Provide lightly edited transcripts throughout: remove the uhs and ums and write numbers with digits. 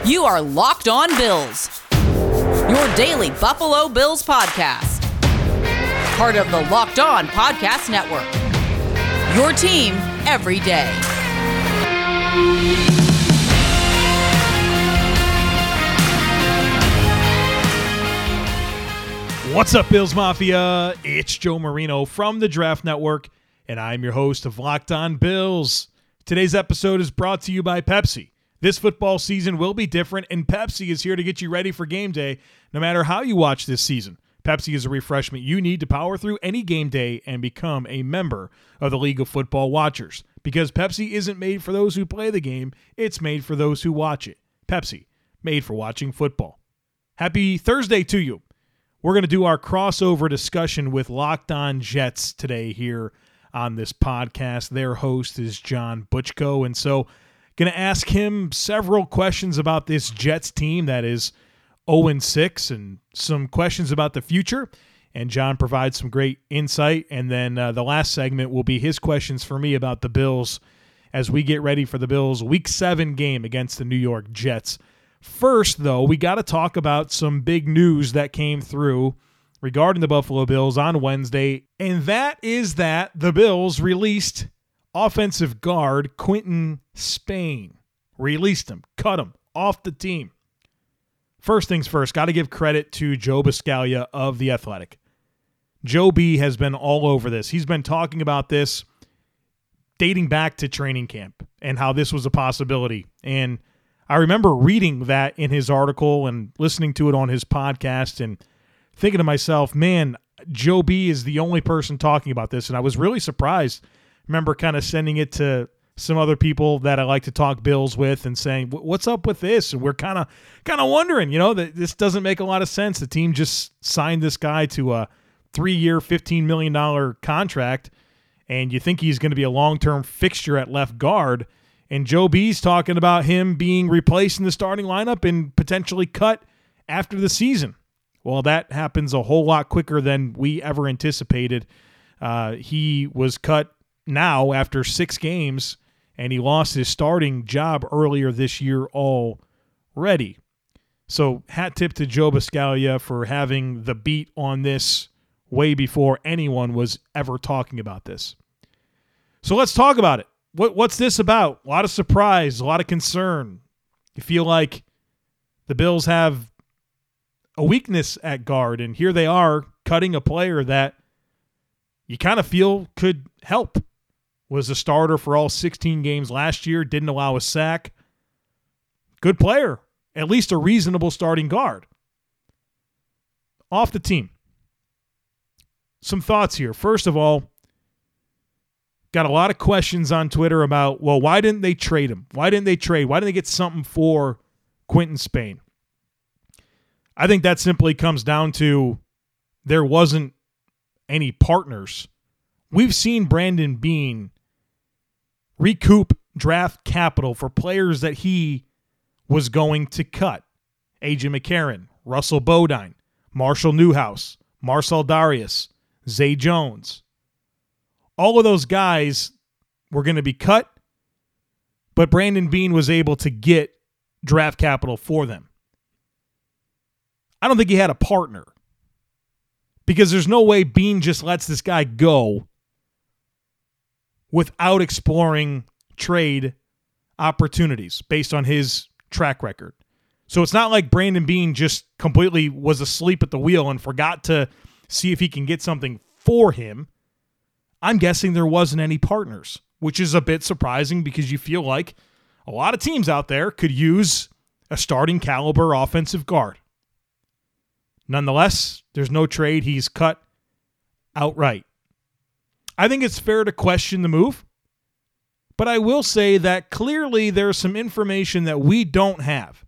You are Locked On Bills, your daily Buffalo Bills podcast. Part of the Locked On Podcast Network, your team every day. What's up, Bills Mafia? It's Joe Marino from the Draft Network, and I'm your host of Locked On Bills. Today's episode is brought to you by Pepsi. This football season will be different, and Pepsi is here to get you ready for game day no matter how you watch this season. Pepsi is a refreshment you need to power through any game day and become a member of the League of Football Watchers. Because Pepsi isn't made for those who play the game, it's made for those who watch it. Pepsi, made for watching football. Happy Thursday to you. We're going to do our crossover discussion with Locked On Jets today here on this podcast. Their host is John Butchko, and so going to ask him several questions about this Jets team that is 0-6 and some questions about the future. And John provides some great insight. And then the last segment will be his questions for me about the Bills as we get ready for the Bills' Week 7 game against the New York Jets. First, though, we got to talk about some big news that came through regarding the Buffalo Bills on Wednesday. And that is that the Bills released offensive guard Quinton Spain. Released him, cut him off the team. First things first, got to give credit to Joe Buscaglia of The Athletic. Joe B has been all over this. He's been talking about this dating back to training camp and how this was a possibility. And I remember reading that in his article and listening to it on his podcast and thinking to myself, man, Joe B is the only person talking about this. And I was really surprised. Remember kind of sending it to some other people that I like to talk Bills with and saying, what's up with this? And we're kind of wondering, that this doesn't make a lot of sense. The team just signed this guy to a 3-year, $15 million contract, and you think he's going to be a long-term fixture at left guard. And Joe B's talking about him being replaced in the starting lineup and potentially cut after the season. Well, that happens a whole lot quicker than we ever anticipated. He was cut now after 6 games, and he lost his starting job earlier this year already. So hat tip to Joe Buscaglia for having the beat on this way before anyone was ever talking about this. So let's talk about it. What's this about? A lot of surprise, a lot of concern. You feel like the Bills have a weakness at guard, and here they are cutting a player that you kind of feel could help. Was a starter for all 16 games last year, didn't allow a sack. Good player, at least a reasonable starting guard. Off the team. Some thoughts here. First of all, got a lot of questions on Twitter about, well, why didn't they trade him? Why didn't they trade? Why didn't they get something for Quinton Spain? I think that simply comes down to there wasn't any partners. We've seen Brandon Beane recoup draft capital for players that he was going to cut. A.J. McCarron, Russell Bodine, Marshall Newhouse, Marcel Darius, Zay Jones. All of those guys were going to be cut, but Brandon Beane was able to get draft capital for them. I don't think he had a partner because there's no way Beane just lets this guy go without exploring trade opportunities based on his track record. So it's not like Brandon Beane just completely was asleep at the wheel and forgot to see if he can get something for him. I'm guessing there wasn't any partners, which is a bit surprising because you feel like a lot of teams out there could use a starting caliber offensive guard. Nonetheless, there's no trade. He's cut outright. I think it's fair to question the move, but I will say that clearly there's some information that we don't have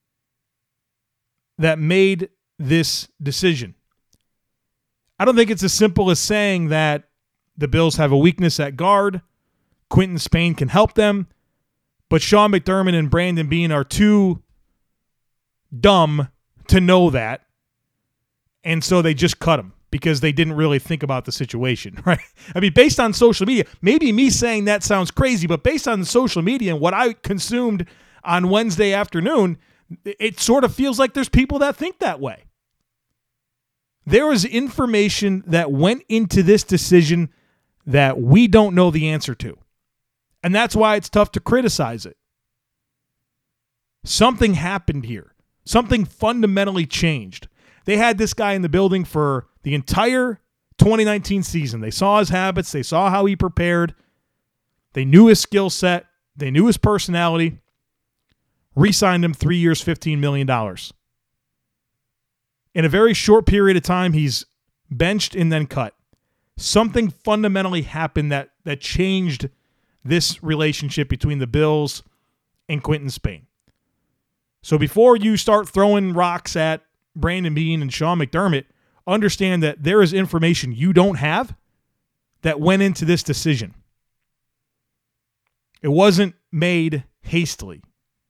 that made this decision. I don't think it's as simple as saying that the Bills have a weakness at guard, Quinton Spain can help them, but Sean McDermott and Brandon Beane are too dumb to know that, and so they just cut him. because they didn't really think about the situation, right? I mean, based on social media, maybe me saying that sounds crazy, but based on social media and what I consumed on Wednesday afternoon, It sort of feels like there's people that think that way. There was information that went into this decision that we don't know the answer to. And that's why it's tough to criticize it. Something happened here. Something fundamentally changed. They had this guy in the building for the entire 2019 season. They saw his habits. They saw how he prepared. They knew his skill set. They knew his personality. Re-signed him 3 years, $15 million. In a very short period of time, he's benched and then cut. Something fundamentally happened that changed this relationship between the Bills and Quinton Spain. So before you start throwing rocks at Brandon Beane and Sean McDermott, understand that there is information you don't have that went into this decision. It wasn't made hastily.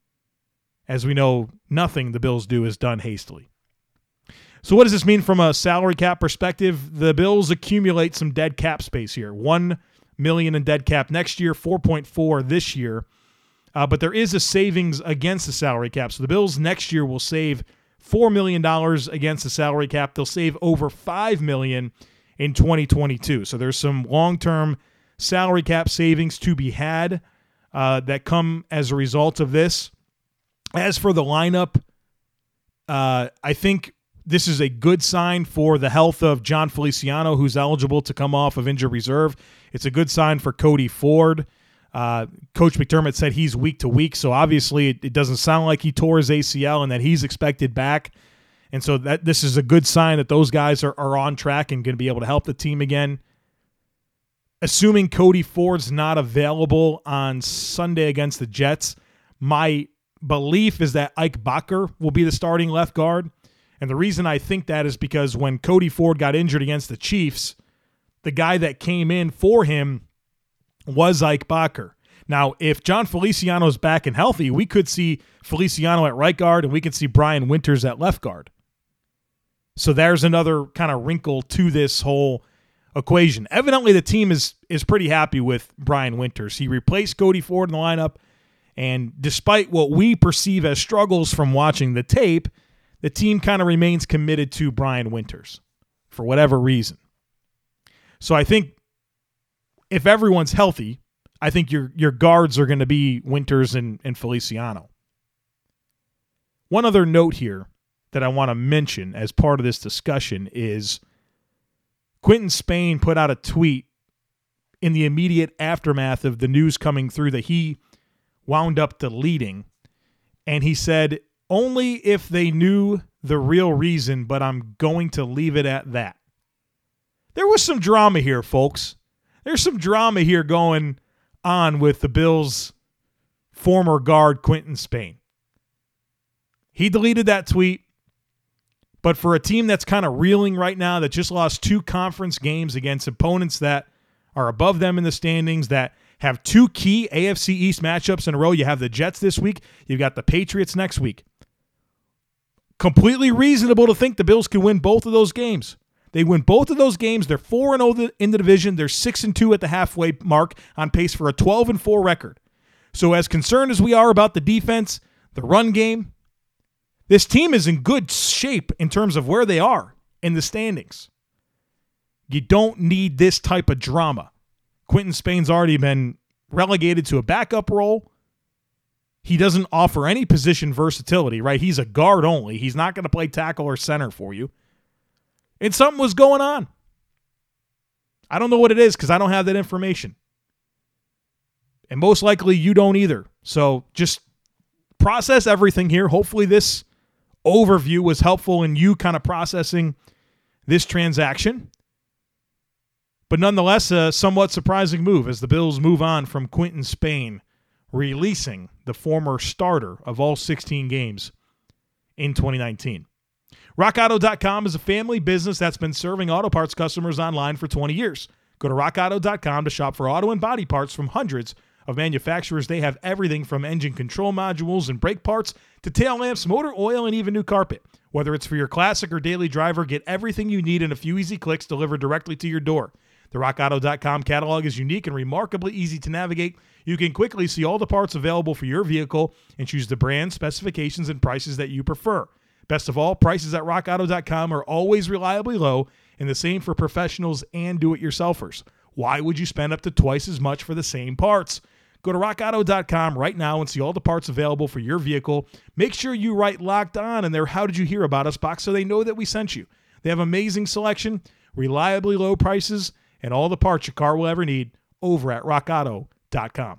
As we know, nothing the Bills do is done hastily. So what does this mean from a salary cap perspective? The Bills accumulate some dead cap space here. $1 million in dead cap next year, 4.4 this year. But there is a savings against the salary cap. So the Bills next year will save $4 million against the salary cap. They'll save over $5 million in 2022. So there's some long-term salary cap savings to be had that come as a result of this. As for the lineup, I think this is a good sign for the health of John Feliciano, who's eligible to come off of injured reserve. It's a good sign for Cody Ford. Coach McDermott said he's week to week, so obviously it doesn't sound like he tore his ACL and that he's expected back. And so this is a good sign that those guys are on track and going to be able to help the team again. Assuming Cody Ford's not available on Sunday against the Jets, my belief is that Ike Bacher will be the starting left guard. And the reason I think that is because when Cody Ford got injured against the Chiefs, the guy that came in for him was Ike Bacher. Now, if John Feliciano's back and healthy, we could see Feliciano at right guard and we could see Brian Winters at left guard. So there's another kind of wrinkle to this whole equation. Evidently, the team is pretty happy with Brian Winters. He replaced Cody Ford in the lineup, and despite what we perceive as struggles from watching the tape, the team kind of remains committed to Brian Winters for whatever reason. So I think if everyone's healthy, I think your guards are going to be Winters and Feliciano. One other note here that I want to mention as part of this discussion is Quinton Spain put out a tweet in the immediate aftermath of the news coming through that he wound up deleting. And he said, "Only if they knew the real reason, but I'm going to leave it at that." There was some drama here, folks. There's some drama here going on with the Bills' former guard, Quinton Spain. He deleted that tweet, but for a team that's kind of reeling right now, that just lost 2 conference games against opponents that are above them in the standings, that have 2 key AFC East matchups in a row. You have the Jets this week. You've got the Patriots next week. Completely reasonable to think the Bills could win both of those games. They win both of those games. They're 4-0 in the division. They're 6-2 at the halfway mark, on pace for a 12-4 record. So as concerned as we are about the defense, the run game, this team is in good shape in terms of where they are in the standings. You don't need this type of drama. Quinton Spain's already been relegated to a backup role. He doesn't offer any position versatility, right? He's a guard only. He's not going to play tackle or center for you. And something was going on. I don't know what it is because I don't have that information. And most likely you don't either. So just process everything here. Hopefully this overview was helpful in you kind of processing this transaction. But nonetheless, a somewhat surprising move as the Bills move on from Quinton Spain, releasing the former starter of all 16 games in 2019. RockAuto.com is a family business that's been serving auto parts customers online for 20 years. Go to RockAuto.com to shop for auto and body parts from hundreds of manufacturers. They have everything from engine control modules and brake parts to tail lamps, motor oil, and even new carpet. Whether it's for your classic or daily driver, get everything you need in a few easy clicks delivered directly to your door. The RockAuto.com catalog is unique and remarkably easy to navigate. You can quickly see all the parts available for your vehicle and choose the brand, specifications, and prices that you prefer. Best of all, prices at RockAuto.com are always reliably low, and the same for professionals and do-it-yourselfers. Why would you spend up to twice as much for the same parts? Go to RockAuto.com right now and see all the parts available for your vehicle. Make sure you write Locked On in their How Did You Hear About Us box so they know that we sent you. They have amazing selection, reliably low prices, and all the parts your car will ever need over at RockAuto.com.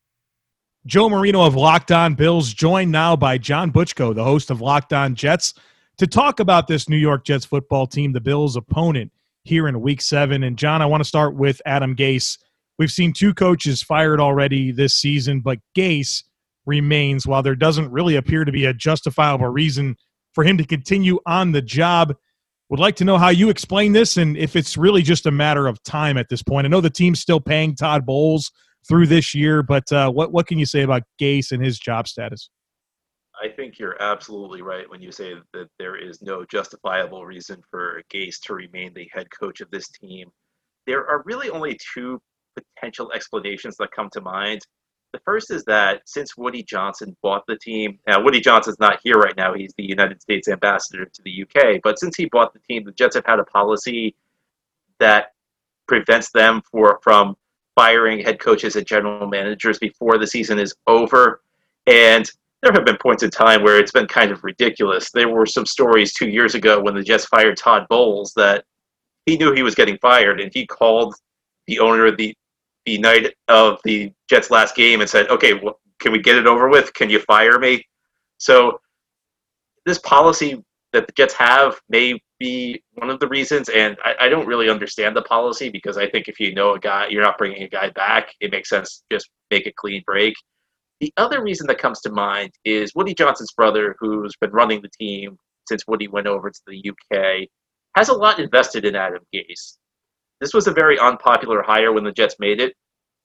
Joe Marino of Locked On Bills, joined now by John Butchko, the host of Locked On Jets, to talk about this New York Jets football team, the Bills' opponent here in Week 7. And, John, I want to start with Adam Gase. We've seen 2 coaches fired already this season, but Gase remains, while there doesn't really appear to be a justifiable reason for him to continue on the job. Would like to know how you explain this and if it's really just a matter of time at this point. I know the team's still paying Todd Bowles through this year, but what can you say about Gase and his job status? I think you're absolutely right when you say that there is no justifiable reason for Gase to remain the head coach of this team. There are really only 2 potential explanations that come to mind. The first is that since Woody Johnson bought the team, now Woody Johnson's not here right now, he's the United States ambassador to the UK, but since he bought the team, the Jets have had a policy that prevents them from firing head coaches and general managers before the season is over. And there have been points in time where it's been kind of ridiculous. There were some stories 2 years ago when the Jets fired Todd Bowles that he knew he was getting fired, and he called the owner of the night of the Jets' last game and said, okay, well, can we get it over with? Can you fire me? So this policy that the Jets have may be one of the reasons, and I don't really understand the policy because I think if you know a guy, you're not bringing a guy back, it makes sense to just make a clean break. The other reason that comes to mind is Woody Johnson's brother, who's been running the team since Woody went over to the UK, has a lot invested in Adam Gase. This was a very unpopular hire when the Jets made it.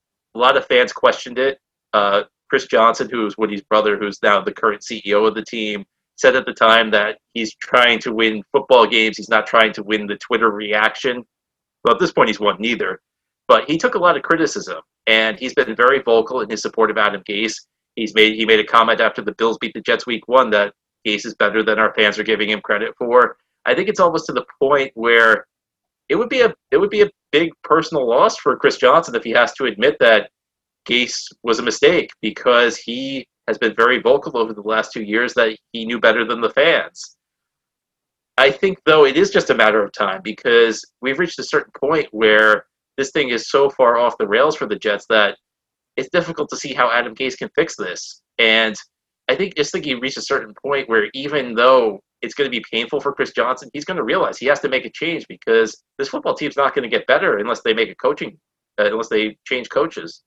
A lot of fans questioned it. Chris Johnson, who is Woody's brother, who's now the current CEO of the team, said at the time that he's trying to win football games. He's not trying to win the Twitter reaction. Well, at this point, he's won neither. But he took a lot of criticism, and he's been very vocal in his support of Adam Gase. He made a comment after the Bills beat the Jets Week 1 that Gase is better than our fans are giving him credit for. I think it's almost to the point where it would be a big personal loss for Chris Johnson if he has to admit that Gase was a mistake, because he has been very vocal over the last 2 years that he knew better than the fans. I think, though, it is just a matter of time, because we've reached a certain point where this thing is so far off the rails for the Jets that it's difficult to see how Adam Gase can fix this. And I think he reached a certain point where even though it's going to be painful for Chris Johnson, he's going to realize he has to make a change, because this football team's not going to get better unless they make unless they change coaches.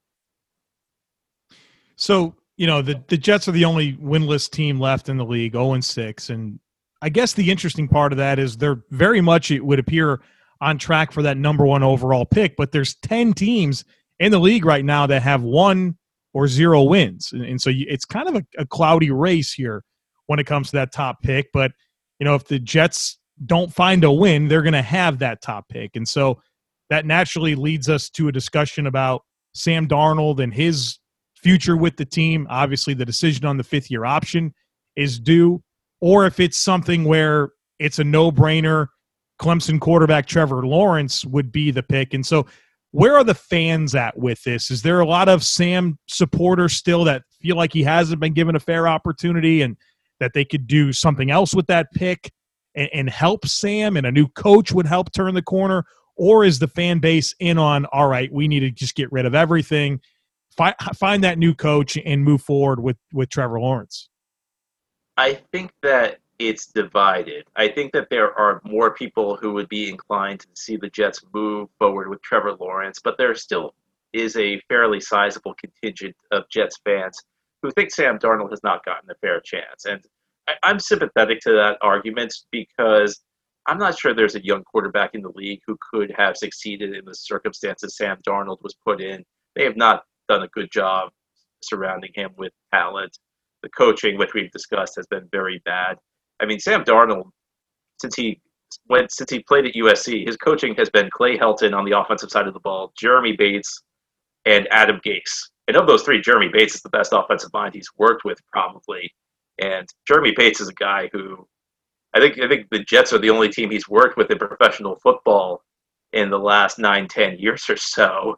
So, the Jets are the only winless team left in the league, 0-6. And I guess the interesting part of that is they're very much, it would appear, on track for that number 1 overall pick. But there's 10 teams in the league right now that have 1 or 0 wins. And so it's kind of a cloudy race here when it comes to that top pick. But, if the Jets don't find a win, they're going to have that top pick. And so that naturally leads us to a discussion about Sam Darnold and his future with the team. Obviously, the decision on the 5th-year option is due, or if it's something where it's a no-brainer, Clemson quarterback Trevor Lawrence would be the pick. And so where are the fans at with this? Is there a lot of Sam supporters still that feel like he hasn't been given a fair opportunity and that they could do something else with that pick and help Sam, and a new coach would help turn the corner? Or is the fan base in on, all right, we need to just get rid of everything, find that new coach, and move forward with Trevor Lawrence? I think that it's divided. I think that there are more people who would be inclined to see the Jets move forward with Trevor Lawrence, but there still is a fairly sizable contingent of Jets fans who think Sam Darnold has not gotten a fair chance. And I'm sympathetic to that argument, because I'm not sure there's a young quarterback in the league who could have succeeded in the circumstances Sam Darnold was put in. They have not done a good job surrounding him with talent. The coaching, which we've discussed, has been very bad. I mean, Sam Darnold, since he since he played at USC, his coaching has been Clay Helton on the offensive side of the ball, Jeremy Bates, and Adam Gase. And of those three, Jeremy Bates is the best offensive mind he's worked with, probably. And Jeremy Bates is a guy who I think the Jets are the only team he's worked with in professional football in the last 9-10 years or so.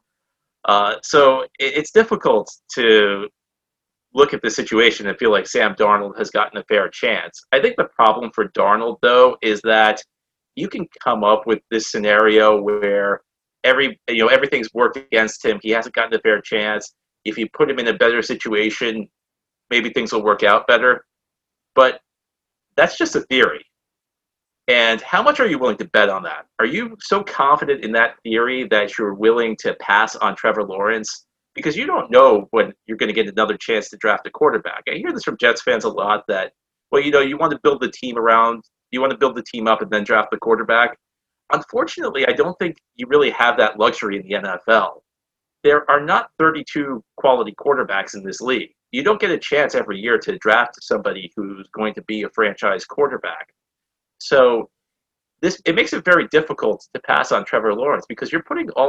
So it's difficult to look at the situation and feel like Sam Darnold has gotten a fair chance. I think the problem for Darnold, though, is that you can come up with this scenario where everything's worked against him. He hasn't gotten a fair chance. If you put him in a better situation, maybe things will work out better. But that's just a theory. And how much are you willing to bet on that? Are you so confident in that theory that you're willing to pass on Trevor Lawrence? Because you don't know when you're going to get another chance to draft a quarterback. I hear this from Jets fans a lot that, you want to build the team up and then draft the quarterback. Unfortunately, I don't think you really have that luxury in the NFL. There are not 32 quality quarterbacks in this league. You don't get a chance every year to draft somebody who's going to be a franchise quarterback. So it makes it very difficult to pass on Trevor Lawrence because you're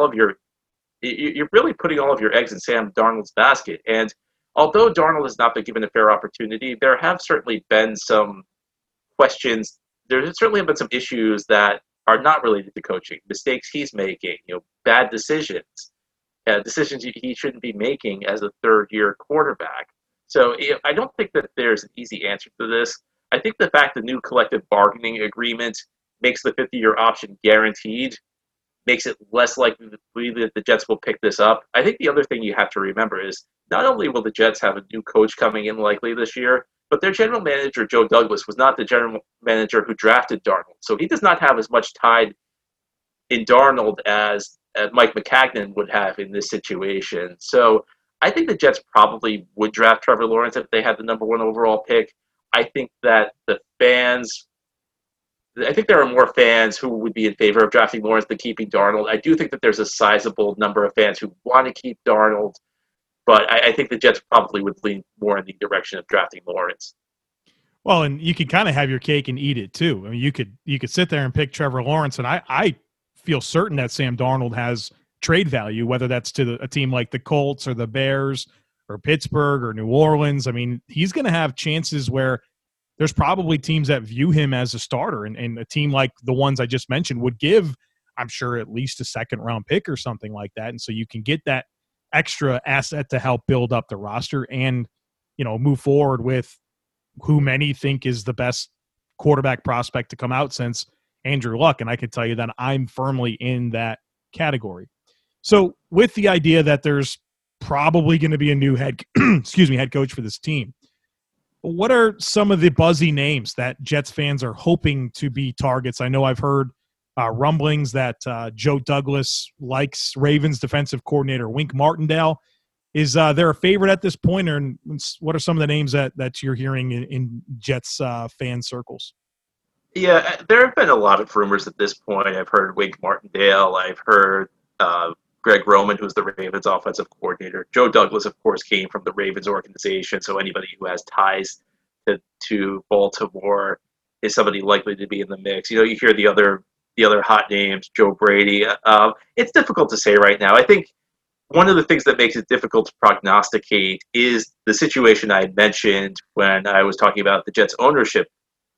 really putting all of your eggs in Sam Darnold's basket. And although Darnold has not been given a fair opportunity, there have certainly been some questions. There certainly have been some issues that are not related to coaching, mistakes he's making, bad decisions, decisions he shouldn't be making as a third-year quarterback. So I don't think that there's an easy answer to this. I think the fact the new collective bargaining agreement makes the 50-year option guaranteed makes it less likely that the Jets will pick this up. I think the other thing you have to remember is not only will the Jets have a new coach coming in likely this year, but their general manager, Joe Douglas, was not the general manager who drafted Darnold. So he does not have as much tied in Darnold as Mike Maccagnan would have in this situation. So I think the Jets probably would draft Trevor Lawrence if they had the number one overall pick. I think that there are more fans who would be in favor of drafting Lawrence than keeping Darnold. I do think that there's a sizable number of fans who want to keep Darnold, but I think the Jets probably would lean more in the direction of drafting Lawrence. Well, and you can kind of have your cake and eat it too. I mean, you could sit there and pick Trevor Lawrence, and I feel certain that Sam Darnold has trade value, whether that's to a team like the Colts or the Bears or Pittsburgh or New Orleans. I mean, he's going to have chances where there's probably teams that view him as a starter, and a team like the ones I just mentioned would give, I'm sure, at least a second-round pick or something like that. And so you can get that extra asset to help build up the roster and, move forward with who many think is the best quarterback prospect to come out since Andrew Luck. And I can tell you that I'm firmly in that category. So with the idea that there's probably going to be a new head coach for this team, what are some of the buzzy names that Jets fans are hoping to be targets? I know I've heard rumblings that Joe Douglas likes Ravens defensive coordinator Wink Martindale. Is there a favorite at this point, or what are some of the names that you're hearing in Jets fan circles? Yeah, there have been a lot of rumors at this point. I've heard Wink Martindale. I've heard Greg Roman, who's the Ravens offensive coordinator. Joe Douglas, of course, came from the Ravens organization, so anybody who has ties to Baltimore is somebody likely to be in the mix. You hear the other hot names, Joe Brady. It's difficult to say right now. I think one of the things that makes it difficult to prognosticate is the situation I had mentioned when I was talking about the Jets ownership.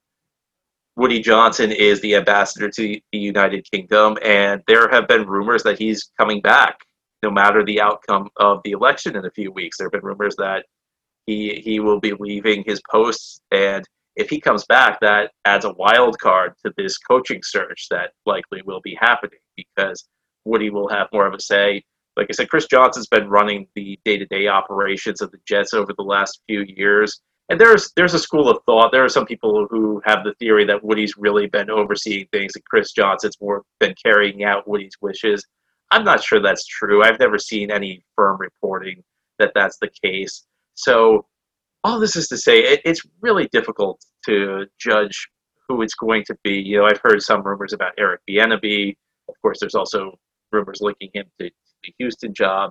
Woody Johnson is the ambassador to the United Kingdom, and there have been rumors that he's coming back no matter the outcome of the election in a few weeks. There have been rumors that he will be leaving his post, and if he comes back, that adds a wild card to this coaching search that likely will be happening because Woody will have more of a say. Like I said, Chris Johnson's been running the day-to-day operations of the Jets over the last few years. And there's a school of thought. There are some people who have the theory that Woody's really been overseeing things and Chris Johnson's more been carrying out Woody's wishes. I'm not sure that's true. I've never seen any firm reporting that that's the case. So all this is to say, it's really difficult to judge who it's going to be. I've heard some rumors about Eric Bieniemy. Of course, there's also rumors linking him to the Houston job.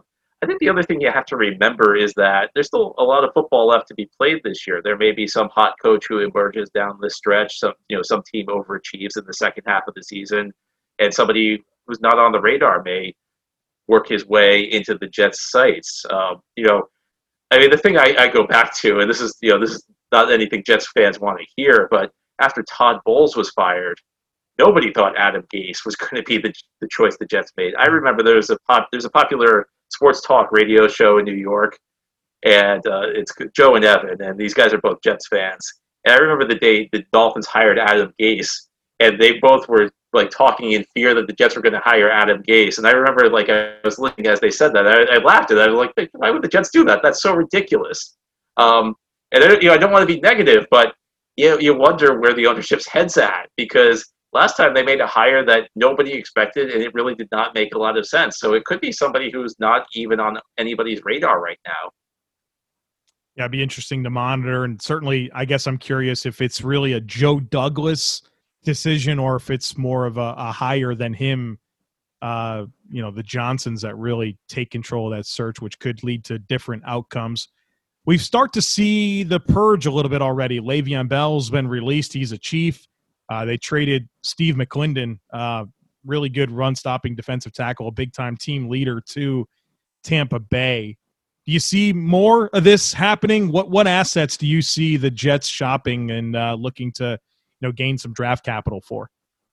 I think the other thing you have to remember is that there's still a lot of football left to be played this year. There may be some hot coach who emerges down the stretch. Some team overachieves in the second half of the season, and somebody who's not on the radar may work his way into the Jets' sights. The thing I go back to, and this is not anything Jets fans want to hear, but after Todd Bowles was fired, nobody thought Adam Gase was going to be the choice the Jets made. I remember there's a popular sports talk radio show in New York, and it's Joe and Evan, and these guys are both Jets fans. And I remember the day the Dolphins hired Adam Gase, and they both were like talking in fear that the Jets were going to hire Adam Gase. And I remember I was listening as they said that. I laughed at that. I was like, why would the Jets do that? That's so ridiculous. And I don't want to be negative, but you wonder where the ownership's head's at, because last time they made a hire that nobody expected, and it really did not make a lot of sense. So it could be somebody who's not even on anybody's radar right now. Yeah, it'd be interesting to monitor. And certainly, I guess I'm curious if it's really a Joe Douglas decision or if it's more of a hire than him, the Johnsons that really take control of that search, which could lead to different outcomes. We've started to see the purge a little bit already. Le'Veon Bell's been released. He's a Chief. They traded Steve McClendon, really good run-stopping defensive tackle, a big-time team leader, to Tampa Bay. Do you see more of this happening? What assets do you see the Jets shopping and looking to gain some draft capital for?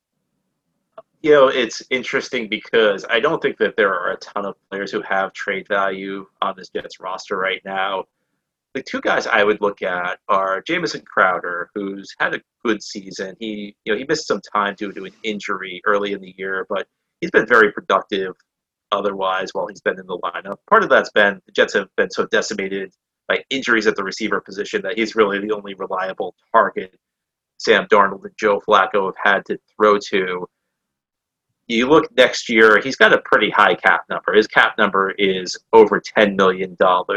It's interesting because I don't think that there are a ton of players who have trade value on this Jets roster right now. The two guys I would look at are Jamison Crowder, who's had a good season. He missed some time due to an injury early in the year, but he's been very productive otherwise while he's been in the lineup. Part of that's been the Jets have been so decimated by injuries at the receiver position that he's really the only reliable target Sam Darnold and Joe Flacco have had to throw to. You look next year, he's got a pretty high cap number. His cap number is over $10 million.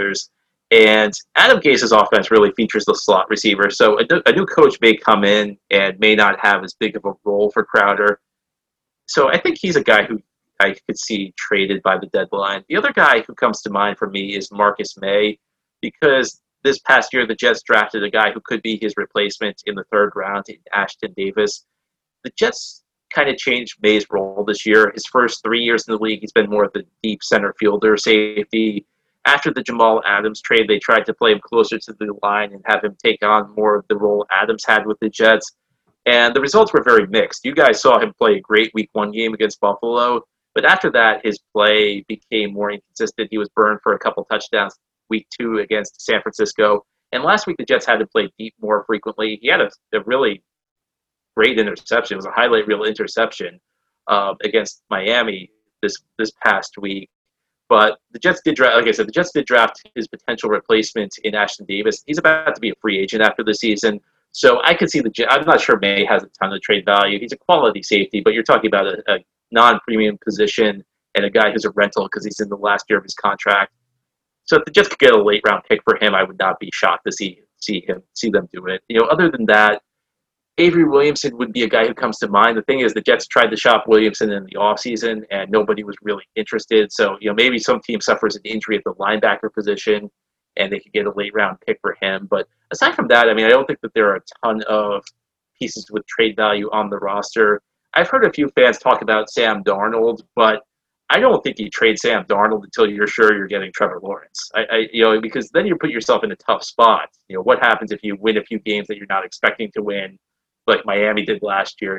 And Adam Gase's offense really features the slot receiver. So a new coach may come in and may not have as big of a role for Crowder. So I think he's a guy who I could see traded by the deadline. The other guy who comes to mind for me is Marcus May, because this past year the Jets drafted a guy who could be his replacement in the third round, Ashton Davis. The Jets kind of changed May's role this year. His first 3 years in the league, he's been more of the deep center fielder, safety. After the Jamal Adams trade, they tried to play him closer to the line and have him take on more of the role Adams had with the Jets. And the results were very mixed. You guys saw him play a great Week 1 game against Buffalo, but after that, his play became more inconsistent. He was burned for a couple touchdowns Week 2 against San Francisco. And last week, the Jets had to play deep more frequently. He had a really great interception. It was a highlight reel interception against Miami this past week. But the Jets did draft, like I said, the Jets did draft his potential replacement in Ashton Davis. He's about to be a free agent after the season. So I could see I'm not sure May has a ton of trade value. He's a quality safety, but you're talking about a non-premium position and a guy who's a rental because he's in the last year of his contract. So if the Jets could get a late round pick for him, I would not be shocked to see them do it. Other than that, Avery Williamson would be a guy who comes to mind. The thing is, the Jets tried to shop Williamson in the offseason, and nobody was really interested. So, maybe some team suffers an injury at the linebacker position, and they could get a late-round pick for him. But aside from that, I don't think that there are a ton of pieces with trade value on the roster. I've heard a few fans talk about Sam Darnold, but I don't think you trade Sam Darnold until you're sure you're getting Trevor Lawrence. Because then you put yourself in a tough spot. What happens if you win a few games that you're not expecting to win, like Miami did last year?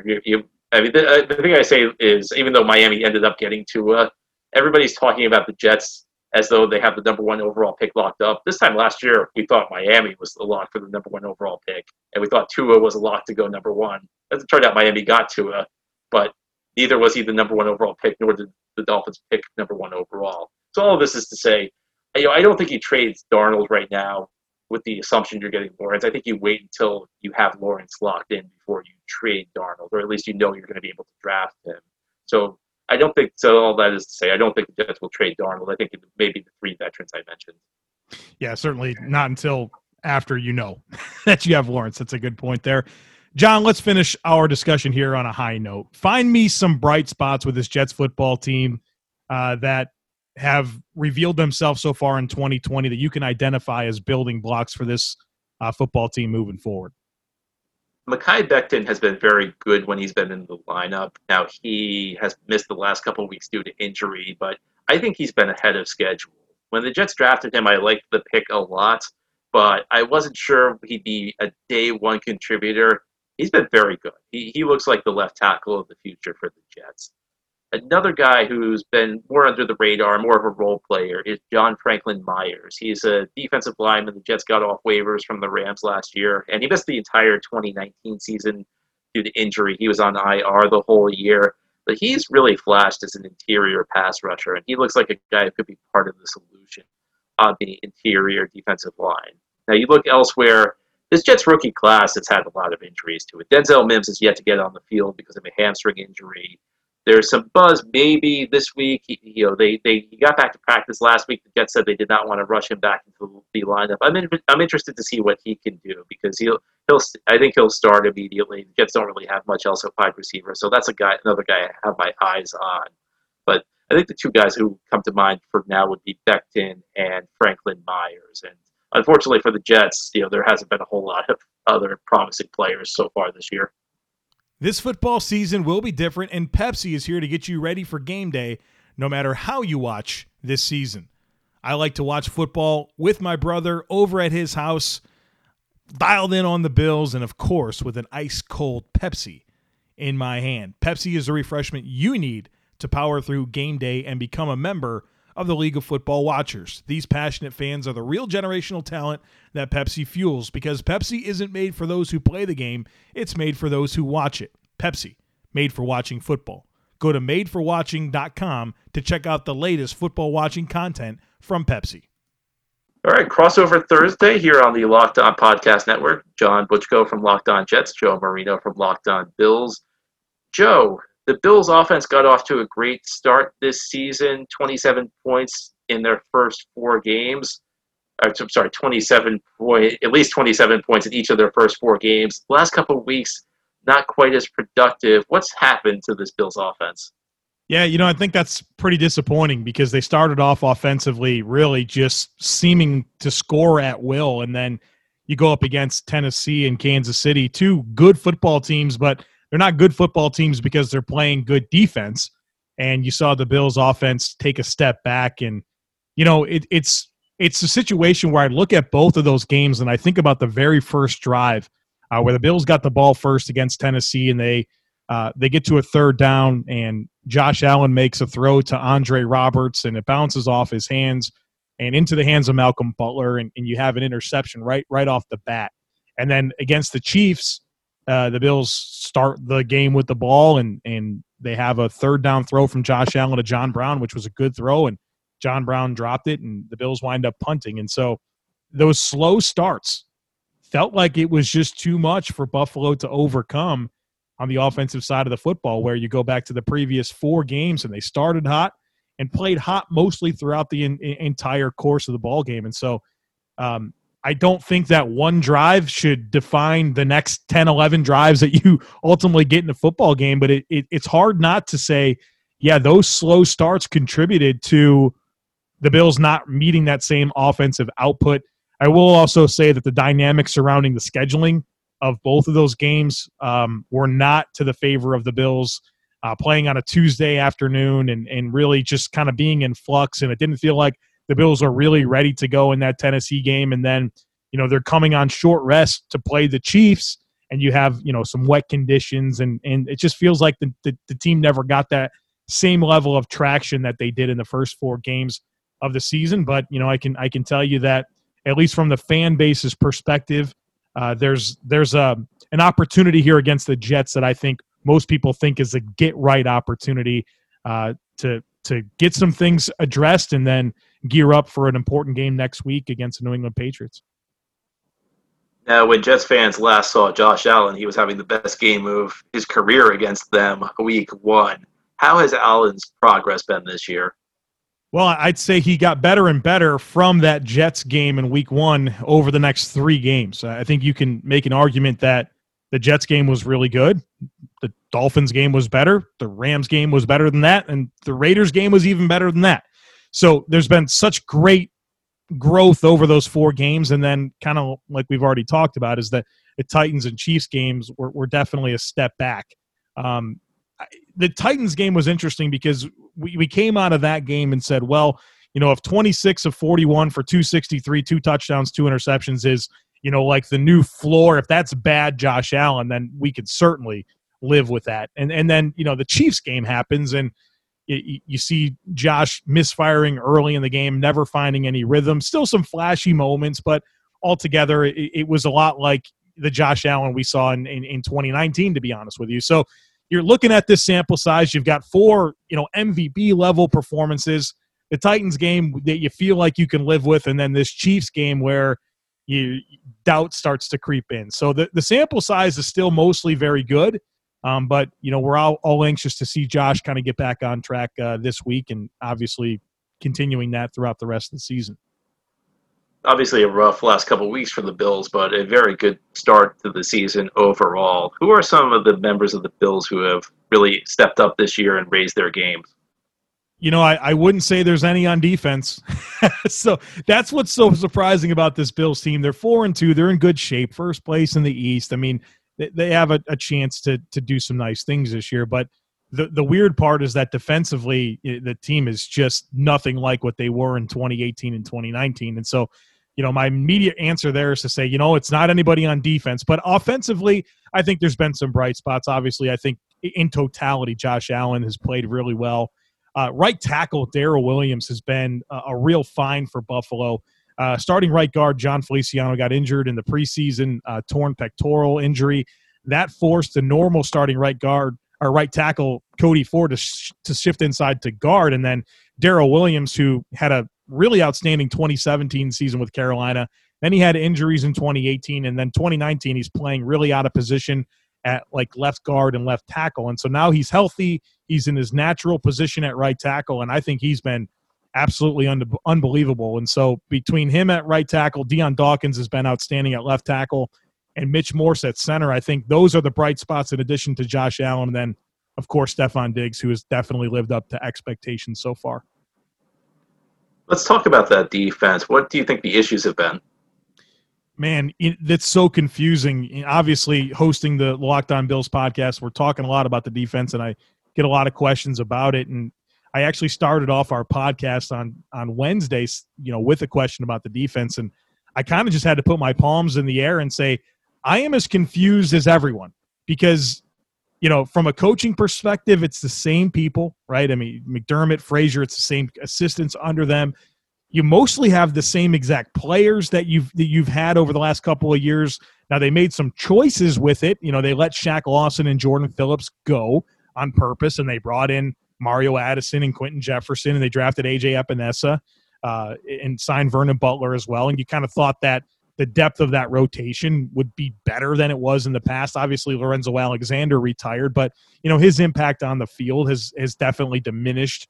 The thing I say is, even though Miami ended up getting Tua, everybody's talking about the Jets as though they have the number 1 overall pick locked up. This time last year, we thought Miami was the lock for the number 1 overall pick, and we thought Tua was a lock to go number 1. As it turned out, Miami got Tua, but neither was he the number 1 overall pick, nor did the Dolphins pick number 1 overall. So all of this is to say, I don't think he trades Darnold right now with the assumption you're getting Lawrence. I think you wait until you have Lawrence locked in before you trade Darnold, or at least you're going to be able to draft him. So I don't think so. All that is to say, I don't think the Jets will trade Darnold. I think it may be the 3 veterans I mentioned. Yeah, certainly not until after that you have Lawrence. That's a good point there. John, let's finish our discussion here on a high note. Find me some bright spots with this Jets football team that have revealed themselves so far in 2020 that you can identify as building blocks for this football team moving forward? Mekhi Becton has been very good when he's been in the lineup. Now, he has missed the last couple of weeks due to injury, but I think he's been ahead of schedule. When the Jets drafted him, I liked the pick a lot, but I wasn't sure he'd be a day one contributor. He's been very good. He looks like the left tackle of the future for the Jets. Another guy who's been more under the radar, more of a role player, is John Franklin Myers. He's a defensive lineman. The Jets got off waivers from the Rams last year, and he missed the entire 2019 season due to injury. He was on IR the whole year, but he's really flashed as an interior pass rusher, and he looks like a guy who could be part of the solution on the interior defensive line. Now, you look elsewhere, this Jets rookie class has had a lot of injuries to it. Denzel Mims is yet to get on the field because of a hamstring injury. There's some buzz maybe this week. He got back to practice last week. The Jets said they did not want to rush him back into the lineup. I'm interested to see what he can do because I think he'll start immediately. The Jets don't really have much else at wide receiver, so that's another guy I have my eyes on. But I think the two guys who come to mind for now would be Becton and Franklin Myers. And unfortunately for the Jets, there hasn't been a whole lot of other promising players so far this year. This football season will be different, and Pepsi is here to get you ready for game day no matter how you watch this season. I like to watch football with my brother over at his house, dialed in on the Bills, and of course with an ice-cold Pepsi in my hand. Pepsi is the refreshment you need to power through game day and become a member of the League of Football Watchers. These passionate fans are the real generational talent that Pepsi fuels because Pepsi isn't made for those who play the game, it's made for those who watch it. Pepsi, made for watching football. Go to madeforwatching.com to check out the latest football watching content from Pepsi. All right, crossover Thursday here on the Locked On Podcast Network. John Butchko from Locked On Jets, Joe Marino from Locked On Bills. Joe, the Bills offense got off to a great start this season, 27 points in their first 4 games. At least 27 points in each of their first 4 games. The last couple of weeks, not quite as productive. What's happened to this Bills offense? Yeah, I think that's pretty disappointing because they started off offensively really just seeming to score at will, and then you go up against Tennessee and Kansas City, 2 good football teams, but they're not good football teams because they're playing good defense. And you saw the Bills offense take a step back. And, it's a situation where I look at both of those games and I think about the very first drive where the Bills got the ball first against Tennessee, and they get to a 3rd down, and Josh Allen makes a throw to Andre Roberts, and it bounces off his hands and into the hands of Malcolm Butler, and you have an interception right off the bat. And then against the Chiefs, the Bills start the game with the ball, and they have a 3rd down throw from Josh Allen to John Brown, which was a good throw, and John Brown dropped it, and the Bills wind up punting. And so those slow starts felt like it was just too much for Buffalo to overcome on the offensive side of the football, where you go back to the previous 4 games, and they started hot and played hot mostly throughout the entire course of the ball game. And so I don't think that one drive should define the next 10, 11 drives that you ultimately get in a football game. But it's hard not to say, yeah, those slow starts contributed to the Bills not meeting that same offensive output. I will also say that the dynamics surrounding the scheduling of both of those games were not to the favor of the Bills playing on a Tuesday afternoon and really just kind of being in flux. And it didn't feel like the Bills are really ready to go in that Tennessee game. And then, they're coming on short rest to play the Chiefs, and you have, some wet conditions. And it just feels like the team never got that same level of traction that they did in the first 4 games of the season. But, I can tell you that at least from the fan base's perspective, there's an opportunity here against the Jets that I think most people think is a get-right opportunity to get some things addressed and then gear up for an important game next week against the New England Patriots. Now, when Jets fans last saw Josh Allen, he was having the best game of his career against them week 1. How has Allen's progress been this year? Well, I'd say he got better and better from that Jets game in week 1 over the next 3 games. I think you can make an argument that the Jets game was really good. The Dolphins game was better. The Rams game was better than that. And the Raiders game was even better than that. So there's been such great growth over those 4 games, and then kind of like we've already talked about is that the Titans and Chiefs games were definitely a step back. The Titans game was interesting because we came out of that game and said, well, if 26 of 41 for 263, 2 touchdowns, 2 interceptions is, like the new floor, if that's bad Josh Allen, then we could certainly live with that. And then, the Chiefs game happens, and you see Josh misfiring early in the game, never finding any rhythm, still some flashy moments, but altogether it was a lot like the Josh Allen we saw in 2019, to be honest with you. So you're looking at this sample size. You've got 4, MVP level performances, the Titans game that you feel like you can live with, and then this Chiefs game where doubt starts to creep in. So the sample size is still mostly very good. But, we're all anxious to see Josh kind of get back on track this week, and obviously continuing that throughout the rest of the season. Obviously a rough last couple of weeks for the Bills, but a very good start to the season overall. Who are some of the members of the Bills who have really stepped up this year and raised their games? I wouldn't say there's any on defense. So that's what's so surprising about this Bills team. They're 4-2. They're in good shape, first place in the East. I mean, they have a chance to do some nice things this year, but the weird part is that defensively the team is just nothing like what they were in 2018 and 2019. And so, my immediate answer there is to say, it's not anybody on defense, but offensively, I think there's been some bright spots. Obviously, I think in totality, Josh Allen has played really well. Right tackle Darrell Williams has been a real find for Buffalo. Starting right guard John Feliciano got injured in the preseason, torn pectoral injury. That forced the normal starting right guard or right tackle Cody Ford to shift inside to guard, and then Darrell Williams, who had a really outstanding 2017 season with Carolina. Then he had injuries in 2018, and then 2019 he's playing really out of position at like left guard and left tackle. And so now he's healthy. He's in his natural position at right tackle, and I think he's been absolutely unbelievable. And so between him at right tackle, Deion Dawkins has been outstanding at left tackle, and Mitch Morse at center. I think those are the bright spots in addition to Josh Allen. And then, of course, Stefon Diggs, who has definitely lived up to expectations so far. Let's talk about that defense. What do you think the issues have been? Man, that's so confusing. Obviously, hosting the Locked On Bills podcast, we're talking a lot about the defense, and I get a lot of questions about it. And I actually started off our podcast on Wednesdays, with a question about the defense, and I kind of just had to put my palms in the air and say, I am as confused as everyone because, from a coaching perspective, it's the same people, right? I mean, McDermott, Frazier, it's the same assistants under them. You mostly have the same exact players that you've had over the last couple of years. Now, they made some choices with it. They let Shaq Lawson and Jordan Phillips go on purpose, and they brought in Mario Addison and Quentin Jefferson, and they drafted A.J. Epinesa and signed Vernon Butler as well. And you kind of thought that the depth of that rotation would be better than it was in the past. Obviously, Lorenzo Alexander retired, but his impact on the field has definitely diminished,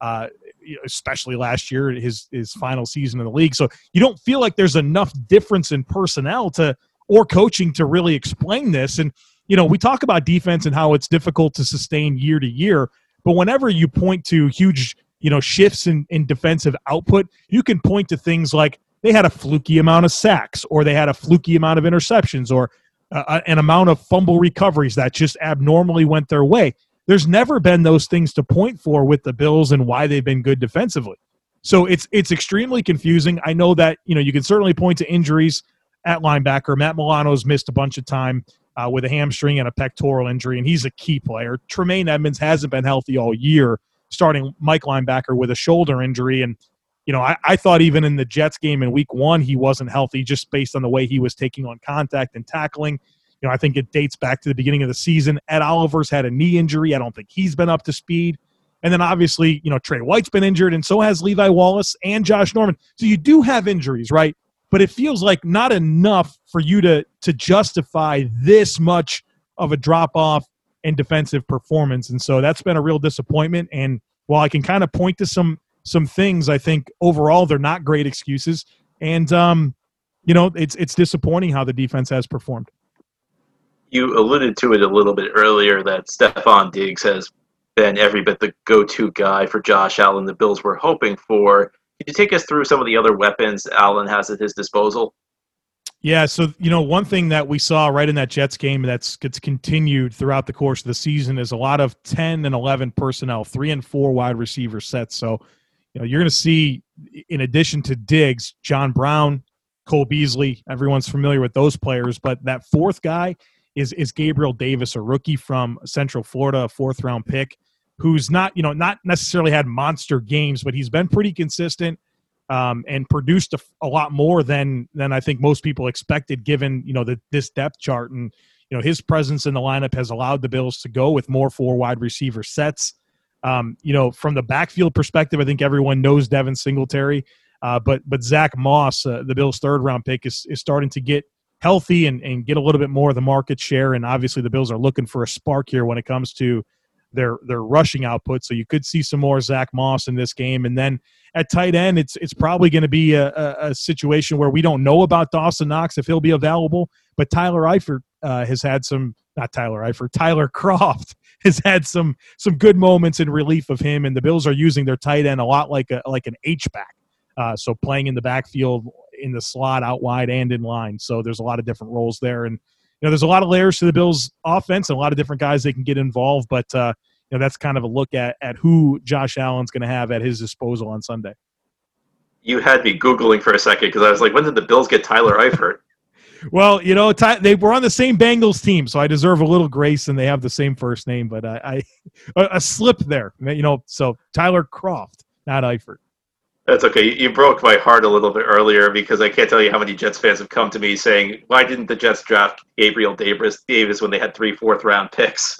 especially last year, his final season in the league. So you don't feel like there's enough difference in personnel or coaching to really explain this. And we talk about defense and how it's difficult to sustain year to year, but whenever you point to huge shifts in defensive output, you can point to things like they had a fluky amount of sacks, or they had a fluky amount of interceptions, or an amount of fumble recoveries that just abnormally went their way. There's never been those things to point for with the Bills and why they've been good defensively. So it's extremely confusing. I know that you can certainly point to injuries at linebacker. Matt Milano's missed a bunch of time with a hamstring and a pectoral injury, and he's a key player. Tremaine Edmonds hasn't been healthy all year, starting Mike linebacker with a shoulder injury. And I thought even in the Jets game in week 1, he wasn't healthy just based on the way he was taking on contact and tackling. I think it dates back to the beginning of the season. Ed Oliver's had a knee injury. I don't think he's been up to speed. And then obviously, Trey White's been injured, and so has Levi Wallace and Josh Norman. So you do have injuries, right? But it feels like not enough for you to justify this much of a drop-off in defensive performance. And so that's been a real disappointment. And while I can kind of point to some things, I think overall they're not great excuses. And, it's disappointing how the defense has performed. You alluded to it a little bit earlier that Stefon Diggs has been every bit the go-to guy for Josh Allen the Bills were hoping for. Could you take us through some of the other weapons Allen has at his disposal? Yeah, so, one thing that we saw right in that Jets game that's gets continued throughout the course of the season is a lot of 10 and 11 personnel, 3 and 4 wide receiver sets. So, you're going to see, in addition to Diggs, John Brown, Cole Beasley, everyone's familiar with those players, but that fourth guy is Gabriel Davis, a rookie from Central Florida, a fourth-round pick, who's not necessarily had monster games, but he's been pretty consistent. And produced a lot more than I think most people expected, given this depth chart, and his presence in the lineup has allowed the Bills to go with more 4 wide receiver sets. From the backfield perspective, I think everyone knows Devin Singletary, but Zach Moss, the Bills' 3rd-round pick, is starting to get healthy and get a little bit more of the market share, and obviously the Bills are looking for a spark here when it comes to their rushing output. So you could see some more Zach Moss in this game. And then at tight end, it's probably going to be a situation where we don't know about Dawson Knox if he'll be available, but Tyler Kroft has had some good moments in relief of him, and the Bills are using their tight end a lot like an H-back. So playing in the backfield, in the slot, out wide, and in line. So there's a lot of different roles there. And there's a lot of layers to the Bills' offense and a lot of different guys they can get involved, but that's kind of a look at who Josh Allen's going to have at his disposal on Sunday. You had me Googling for a second because I was like, when did the Bills get Tyler Eifert? Well, they were on the same Bengals team, so I deserve a little grace, and they have the same first name, but a slip there. So Tyler Kroft, not Eifert. That's okay. You broke my heart a little bit earlier because I can't tell you how many Jets fans have come to me saying, why didn't the Jets draft Gabriel Davis when they had 3 4th-round picks?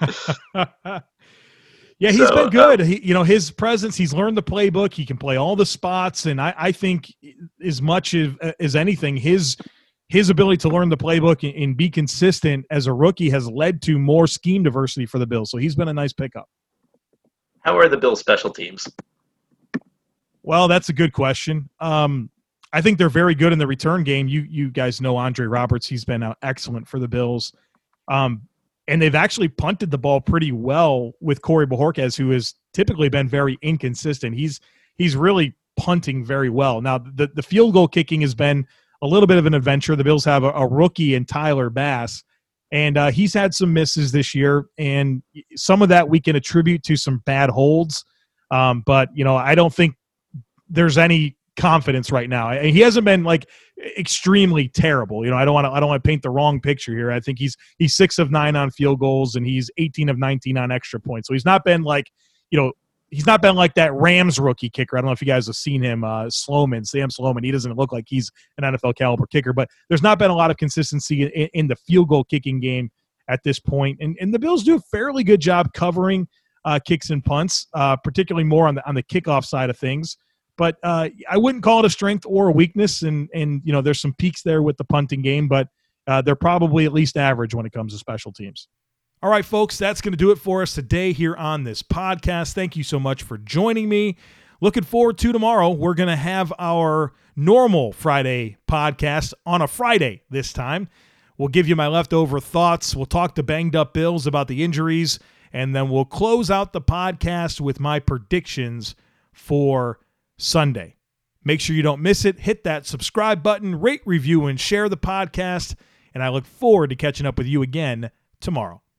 Yeah, he's been good. His presence, he's learned the playbook. He can play all the spots, and I think as much as anything, his ability to learn the playbook and be consistent as a rookie has led to more scheme diversity for the Bills. So he's been a nice pickup. How are the Bills' special teams? Well, that's a good question. I think they're very good in the return game. You guys know Andre Roberts. He's been excellent for the Bills. And they've actually punted the ball pretty well with Corey Bojorquez, who has typically been very inconsistent. He's really punting very well. Now, the field goal kicking has been a little bit of an adventure. The Bills have a rookie in Tyler Bass, and he's had some misses this year, and some of that we can attribute to some bad holds. But I don't think there's any confidence right now. He hasn't been extremely terrible. I don't want to paint the wrong picture here. I think he's 6 of 9 on field goals, and he's 18 of 19 on extra points. So he's not been he's not been like that Rams rookie kicker. I don't know if you guys have seen him, Sam Sloman. He doesn't look like he's an NFL caliber kicker, but there's not been a lot of consistency in the field goal kicking game at this point. And the Bills do a fairly good job covering kicks and punts, particularly more on the kickoff side of things. But I wouldn't call it a strength or a weakness, and there's some peaks there with the punting game, but they're probably at least average when it comes to special teams. All right, folks, that's going to do it for us today here on this podcast. Thank you so much for joining me. Looking forward to tomorrow. We're going to have our normal Friday podcast on a Friday this time. We'll give you my leftover thoughts. We'll talk to banged up Bills about the injuries, and then we'll close out the podcast with my predictions for Sunday. Make sure you don't miss it. Hit that subscribe button, rate, review, and share the podcast. And I look forward to catching up with you again tomorrow.